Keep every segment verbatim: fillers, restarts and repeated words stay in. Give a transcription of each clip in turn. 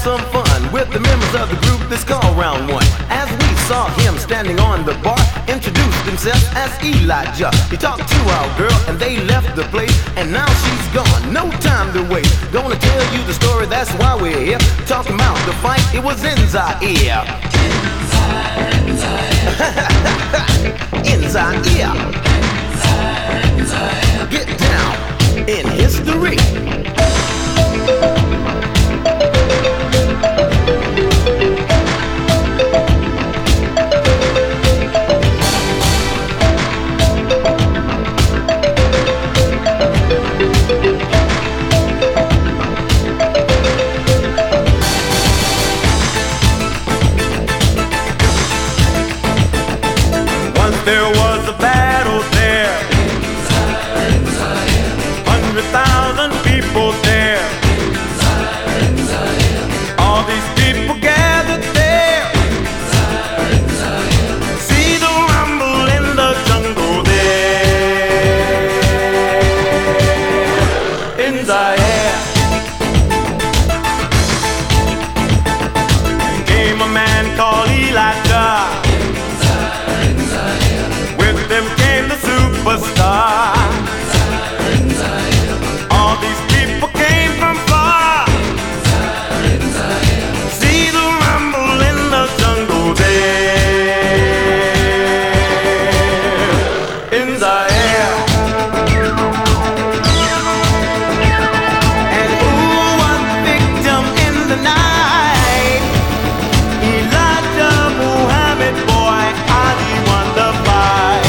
some fun with the members of the group that's called Round One. As we saw him standing on the bar, introduced himself as Elijah. He talked to our girl and they left the place, and now she's gone, no time to wait. Gonna tell you the story, that's why we're here. Talking about the fight, it was in Zaire. In Zaire. Get down in history. There was a battle there, hundred thousand people there. All these people gathered there, see the rumble in the jungle there. In Zaire came a man called Elijah. With them came the superstar. All these people came from far. See the rumble in the jungle there. In Zaire. And who was victim in the night? Elijah Muhammad, boy, Ali won the fight.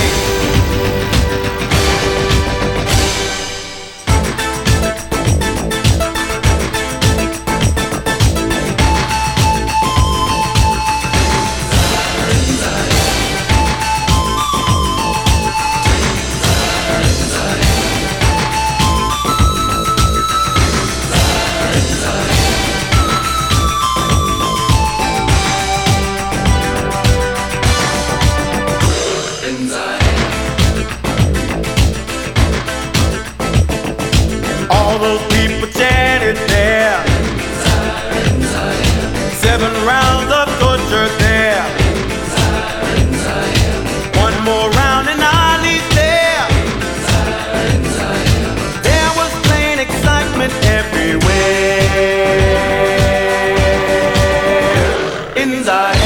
All those people chanted there. Seven rounds of torture there. One more round and Ali's there. There was plain excitement everywhere. In Zaire.